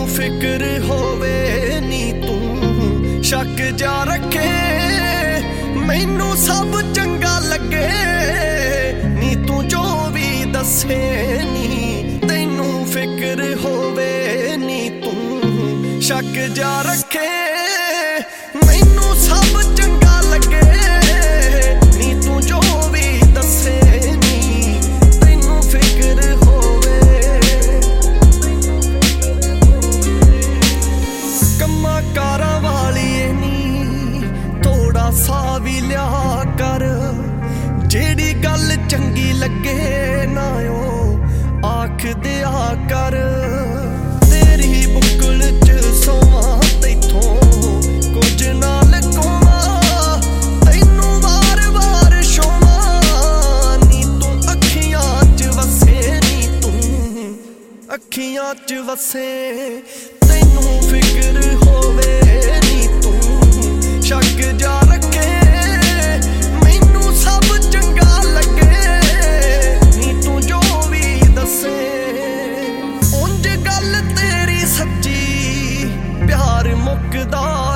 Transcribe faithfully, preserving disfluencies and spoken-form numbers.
फिक्र होवे नी तू शक जा रखे मैनू सब चंगा लगे नी तू जो भी दसे नी तैनू फिक्र होवे नी तू शक जा रखे मैनू सब चंगा लगे नी तू जो भी दसे नी तैनू फिक्र होवे कम्मा कारा वाली नी थोड़ा सा भी लिया कर जेड़ी गल चंगी लगे ना ओ आख दिया कर तेरी बुकल च सोवा तैथों कुछ ना लकोवा तैनू वार वार शोवा नी तू अखियां च वसे नी तू अखियां च वसे तैनू फिक्र होवे नी तू शक जा रखे मैनू सब चंगा लगे नी तू जो भी दसे उंज गल तेरी सच्ची प्यार मुकदा